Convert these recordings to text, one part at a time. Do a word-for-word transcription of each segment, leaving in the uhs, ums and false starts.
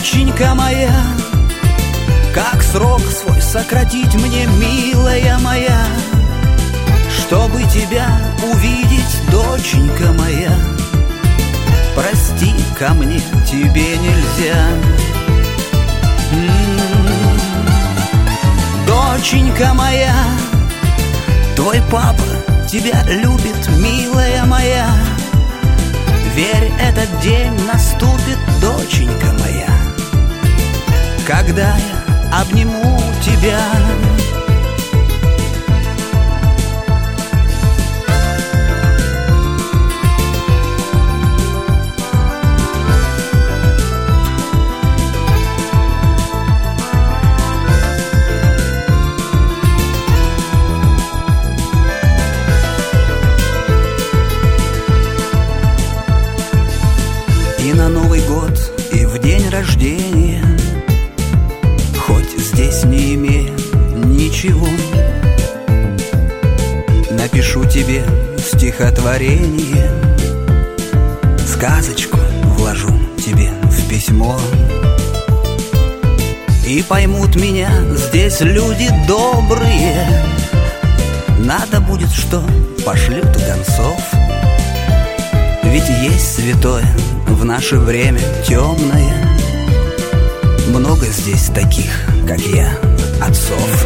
Доченька моя, как срок свой сократить мне, милая моя, чтобы тебя увидеть, доченька моя. Прости, ко мне тебе нельзя. М-м-м. Доченька моя, твой папа тебя любит, милая моя. Верь, этот день наступит, доченька моя, когда я обниму тебя. И на Новый год, и в день рождения, хоть здесь не имея ничего, напишу тебе стихотворение, сказочку вложу тебе в письмо. И поймут меня здесь люди добрые, надо будет, что пошлют гонцов. Ведь есть святое в наше время темное, много здесь таких, как я, отцов.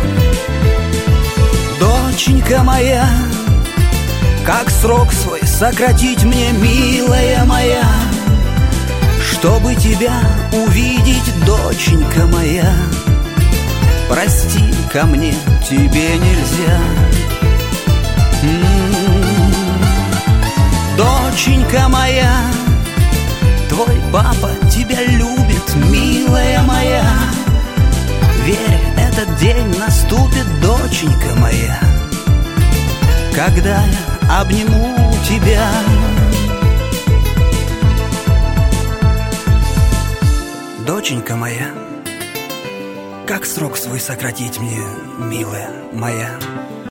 Доченька моя, как срок свой сократить мне, милая моя, чтобы тебя увидеть, доченька моя. Прости, ко мне тебе нельзя. М-м-м. Доченька моя, твой папа тебя любит, милая моя. Верь, этот день наступит, доченька моя, когда я обниму тебя. Доченька моя, как срок свой сократить мне, милая моя.